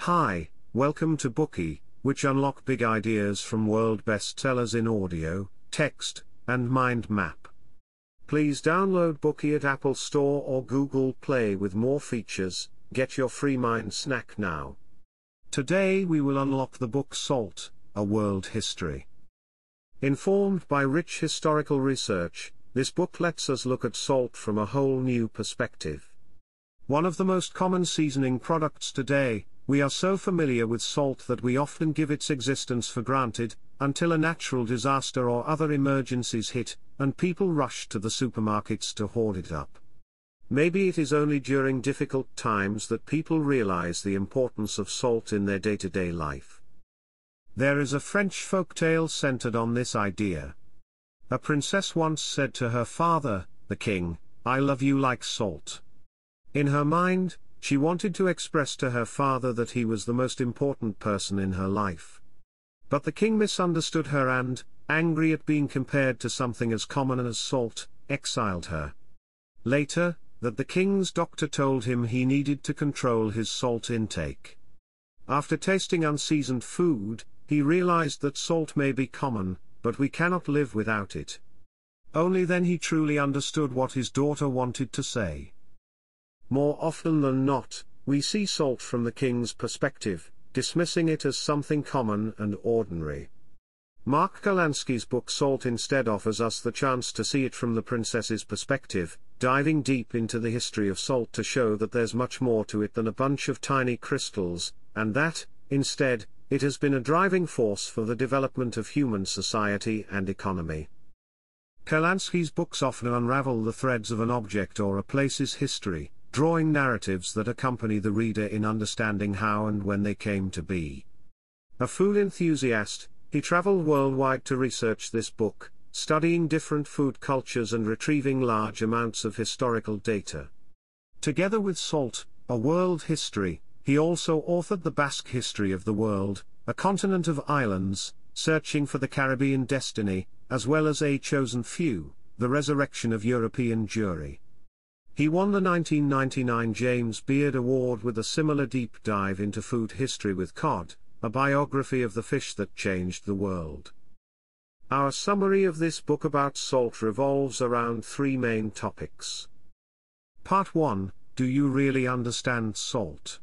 Hi, welcome to Bookey, which unlock big ideas from world bestsellers in audio, text, and mind map. Please download Bookey at Apple Store or Google Play with more features. Get your free mind snack now. Today we will unlock the book Salt, A World History. Informed by rich historical research, this book lets us look at salt from a whole new perspective. One of the most common seasoning products today, we are so familiar with salt that we often give its existence for granted, until a natural disaster or other emergencies hit, and people rush to the supermarkets to hoard it up. Maybe it is only during difficult times that people realize the importance of salt in their day-to-day life. There is a French folktale centered on this idea. A princess once said to her father, the king, "I love you like salt." In her mind, she wanted to express to her father that he was the most important person in her life. But the king misunderstood her and, angry at being compared to something as common as salt, exiled her. Later, the king's doctor told him he needed to control his salt intake. After tasting unseasoned food, he realized that salt may be common, but we cannot live without it. Only then he truly understood what his daughter wanted to say. More often than not, we see salt from the king's perspective, dismissing it as something common and ordinary. Mark Kurlansky's book Salt instead offers us the chance to see it from the princess's perspective, diving deep into the history of salt to show that there's much more to it than a bunch of tiny crystals, and that, instead, it has been a driving force for the development of human society and economy. Kurlansky's books often unravel the threads of an object or a place's history, drawing narratives that accompany the reader in understanding how and when they came to be. A food enthusiast, he traveled worldwide to research this book, studying different food cultures and retrieving large amounts of historical data. Together with Salt, A World History, he also authored The Basque History of the World, A Continent of Islands, Searching for the Caribbean Destiny, as well as A Chosen Few, The Resurrection of European Jewry. He won the 1999 James Beard Award with a similar deep dive into food history with Cod, a biography of the fish that changed the world. Our summary of this book about salt revolves around three main topics. Part 1, Do you really understand salt?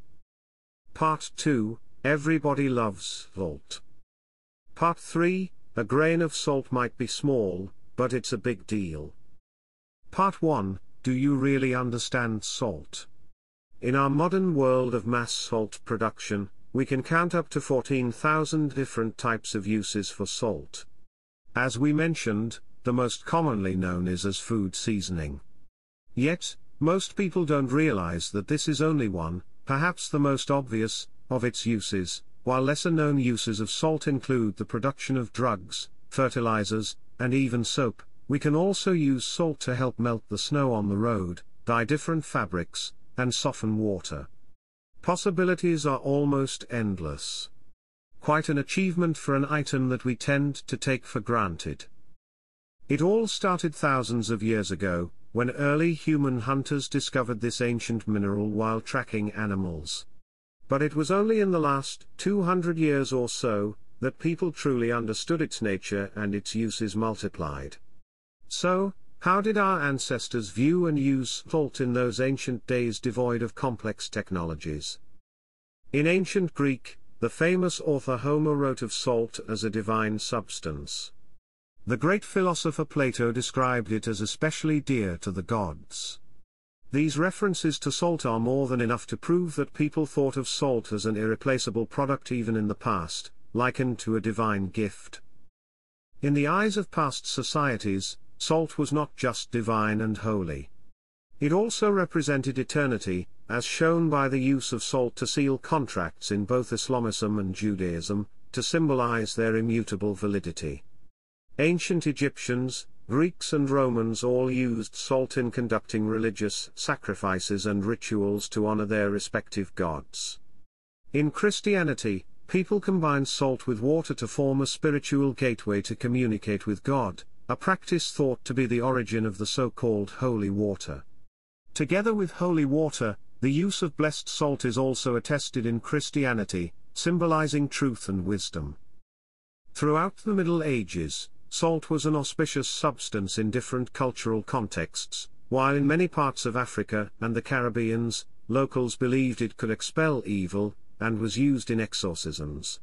Part 2, Everybody loves salt. Part 3, A grain of salt might be small, but it's a big deal. Part 1, Do you really understand salt? In our modern world of mass salt production, we can count up to 14,000 different types of uses for salt. As we mentioned, the most commonly known is as food seasoning. Yet, most people don't realize that this is only one, perhaps the most obvious, of its uses, while lesser-known uses of salt include the production of drugs, fertilizers, and even soap. We can also use salt to help melt the snow on the road, dye different fabrics, and soften water. Possibilities are almost endless. Quite an achievement for an item that we tend to take for granted. It all started thousands of years ago, when early human hunters discovered this ancient mineral while tracking animals. But it was only in the last 200 years or so, that people truly understood its nature and its uses multiplied. So, how did our ancestors view and use salt in those ancient days devoid of complex technologies? In ancient Greek, the famous author Homer wrote of salt as a divine substance. The great philosopher Plato described it as especially dear to the gods. These references to salt are more than enough to prove that people thought of salt as an irreplaceable product even in the past, likened to a divine gift. In the eyes of past societies, salt was not just divine and holy. It also represented eternity, as shown by the use of salt to seal contracts in both Islamism and Judaism, to symbolize their immutable validity. Ancient Egyptians, Greeks and Romans all used salt in conducting religious sacrifices and rituals to honor their respective gods. In Christianity, people combine salt with water to form a spiritual gateway to communicate with God, a practice thought to be the origin of the so-called holy water. Together with holy water, The use of blessed salt is also attested in Christianity, symbolizing truth and wisdom. Throughout the Middle Ages, salt was an auspicious substance in different cultural contexts, while in many parts of Africa and the Caribbean, locals believed it could expel evil, and was used in exorcisms.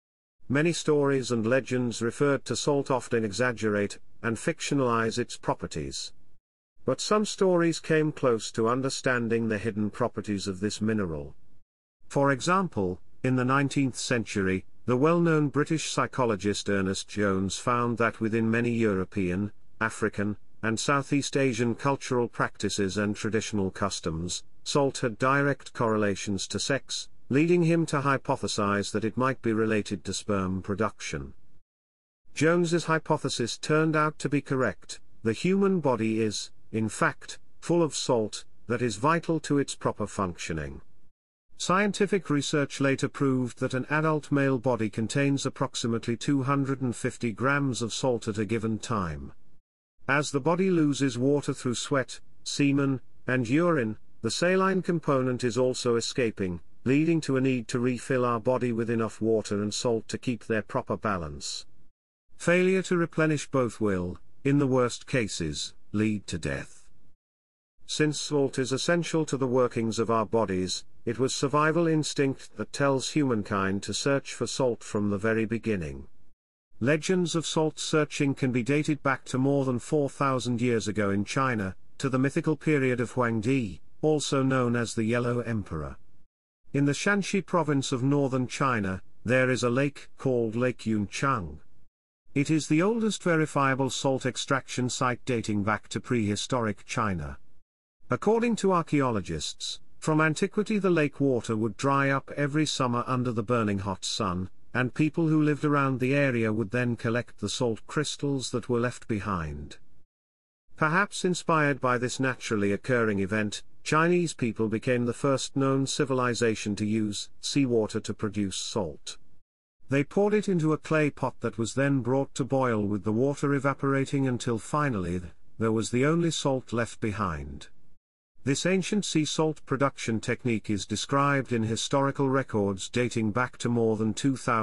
Many stories and legends referred to salt often exaggerate and fictionalize its properties. But some stories came close to understanding the hidden properties of this mineral. For example, in the 19th century, the well-known British psychologist Ernest Jones found that within many European, African, and Southeast Asian cultural practices and traditional customs, salt had direct correlations to sex, leading him to hypothesize that it might be related to sperm production. Jones's hypothesis turned out to be correct. The human body is, in fact, full of salt that is vital to its proper functioning. Scientific research later proved that an adult male body contains approximately 250 grams of salt at a given time. As the body loses water through sweat, semen, and urine, the saline component is also escaping, leading to a need to refill our body with enough water and salt to keep their proper balance. Failure to replenish both will, in the worst cases, lead to death. Since salt is essential to the workings of our bodies, it was survival instinct that tells humankind to search for salt from the very beginning. Legends of salt searching can be dated back to more than 4,000 years ago in China, to the mythical period of Huangdi, also known as the Yellow Emperor. In the Shanxi province of northern China, there is a lake called Lake Yunchang. It is the oldest verifiable salt extraction site dating back to prehistoric China. According to archaeologists, from antiquity the lake water would dry up every summer under the burning hot sun, and people who lived around the area would then collect the salt crystals that were left behind. Perhaps inspired by this naturally occurring event, Chinese people became the first known civilization to use seawater to produce salt. They poured it into a clay pot that was then brought to boil with the water evaporating until finally there was the only salt left behind. This ancient sea salt production technique is described in historical records dating back to more than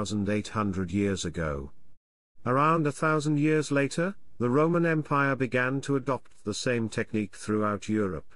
2,800 years ago. Around 1,000 years later, the Roman Empire began to adopt the same technique throughout Europe.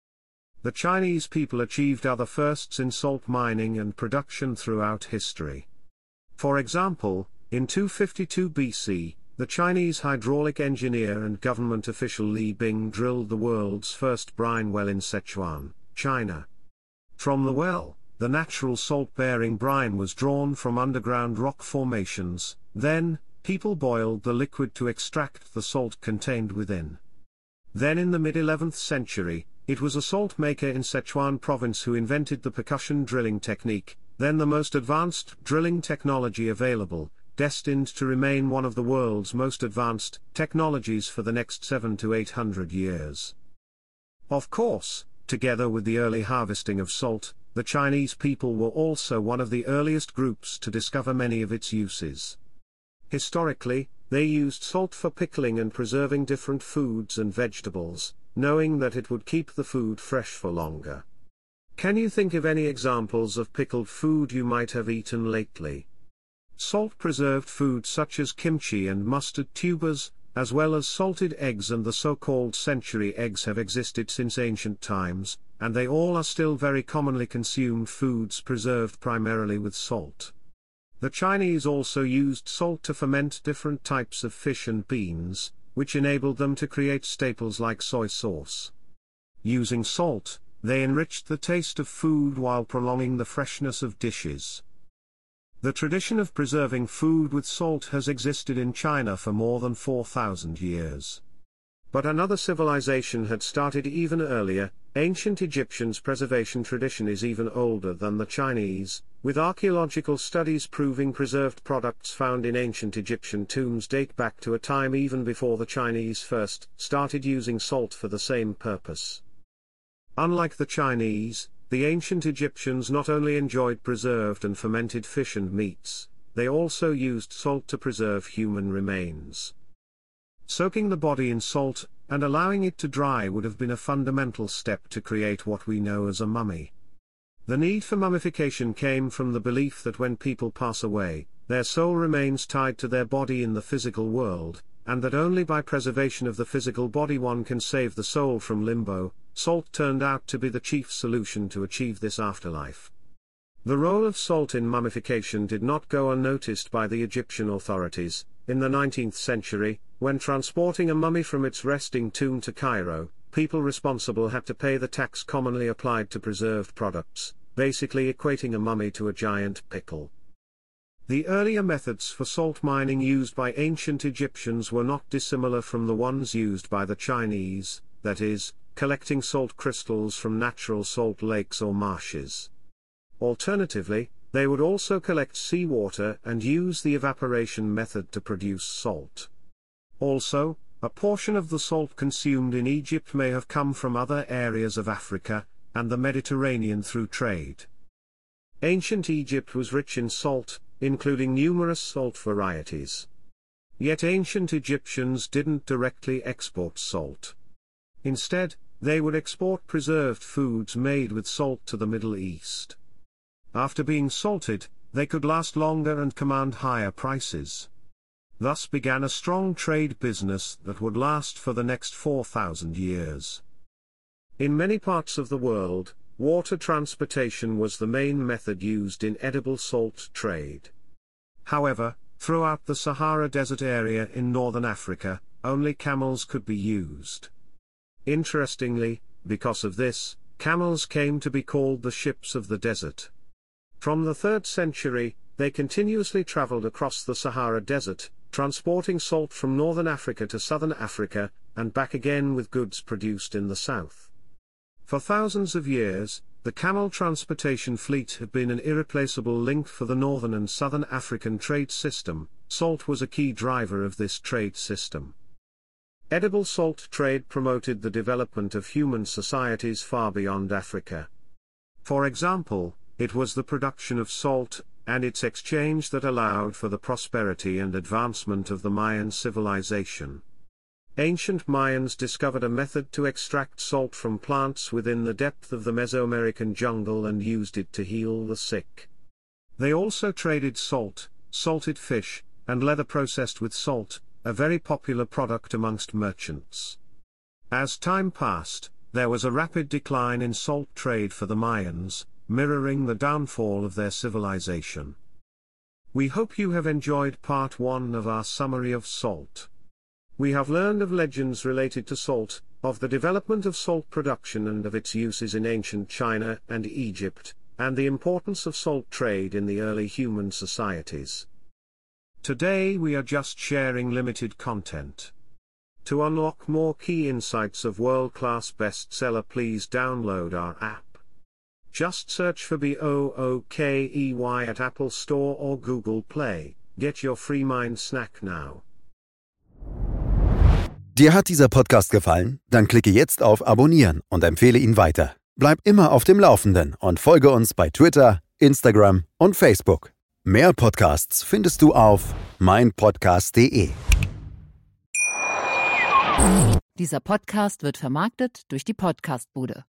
The Chinese people achieved other firsts in salt mining and production throughout history. For example, in 252 BC, the Chinese hydraulic engineer and government official Li Bing drilled the world's first brine well in Sichuan, China. From the well, the natural salt-bearing brine was drawn from underground rock formations. Then, people boiled the liquid to extract the salt contained within. Then in the mid-11th century, it was a salt maker in Sichuan province who invented the percussion drilling technique, then the most advanced drilling technology available, destined to remain one of the world's most advanced technologies for the next 700 to 800 years. Of course, together with the early harvesting of salt, the Chinese people were also one of the earliest groups to discover many of its uses. Historically, they used salt for pickling and preserving different foods and vegetables, knowing that it would keep the food fresh for longer. Can you think of any examples of pickled food you might have eaten lately? Salt-preserved foods such as kimchi and mustard tubers, as well as salted eggs and the so-called century eggs have existed since ancient times, and they all are still very commonly consumed foods preserved primarily with salt. The Chinese also used salt to ferment different types of fish and beans, which enabled them to create staples like soy sauce. Using salt, they enriched the taste of food while prolonging the freshness of dishes. The tradition of preserving food with salt has existed in China for more than 4,000 years. But another civilization had started even earlier. Ancient Egyptians' preservation tradition is even older than the Chinese, with archaeological studies proving preserved products found in ancient Egyptian tombs date back to a time even before the Chinese first started using salt for the same purpose. Unlike the Chinese, the ancient Egyptians not only enjoyed preserved and fermented fish and meats, they also used salt to preserve human remains. Soaking the body in salt, and allowing it to dry would have been a fundamental step to create what we know as a mummy. The need for mummification came from the belief that when people pass away, their soul remains tied to their body in the physical world, and that only by preservation of the physical body one can save the soul from limbo. Salt turned out to be the chief solution to achieve this afterlife. The role of salt in mummification did not go unnoticed by the Egyptian authorities. In the 19th century, when transporting a mummy from its resting tomb to Cairo, people responsible had to pay the tax commonly applied to preserved products, basically equating a mummy to a giant pickle. The earlier methods for salt mining used by ancient Egyptians were not dissimilar from the ones used by the Chinese, that is, collecting salt crystals from natural salt lakes or marshes. Alternatively, they would also collect seawater and use the evaporation method to produce salt. Also, a portion of the salt consumed in Egypt may have come from other areas of Africa and the Mediterranean through trade. Ancient Egypt was rich in salt, including numerous salt varieties. Yet ancient Egyptians didn't directly export salt. Instead, they would export preserved foods made with salt to the Middle East. After being salted, they could last longer and command higher prices. Thus began a strong trade business that would last for the next 4,000 years. In many parts of the world, water transportation was the main method used in edible salt trade. However, throughout the Sahara Desert area in northern Africa, only camels could be used. Interestingly, because of this, camels came to be called the ships of the desert. From the 3rd century, they continuously traveled across the Sahara Desert, transporting salt from northern Africa to southern Africa, and back again with goods produced in the south. For thousands of years, the camel transportation fleet had been an irreplaceable link for the northern and southern African trade system. Salt was a key driver of this trade system. Edible salt trade promoted the development of human societies far beyond Africa. For example, it was the production of salt, and its exchange that allowed for the prosperity and advancement of the Mayan civilization. Ancient Mayans discovered a method to extract salt from plants within the depth of the Mesoamerican jungle and used it to heal the sick. They also traded salt, salted fish, and leather processed with salt, a very popular product amongst merchants. As time passed, there was a rapid decline in salt trade for the Mayans, mirroring the downfall of their civilization. We hope you have enjoyed part 1 of our summary of salt. We have learned of legends related to salt, of the development of salt production and of its uses in ancient China and Egypt, and the importance of salt trade in the early human societies. Today we are just sharing limited content. To unlock more key insights of world-class bestseller, please download our app. Just search for BOOKEY at Apple Store or Google Play. Get your free mind snack now. Dir hat dieser Podcast gefallen? Dann klicke jetzt auf Abonnieren und empfehle ihn weiter. Bleib immer auf dem Laufenden und folge uns bei Twitter, Instagram und Facebook. Mehr Podcasts findest du auf meinpodcast.de. Dieser Podcast wird vermarktet durch die Podcastbude.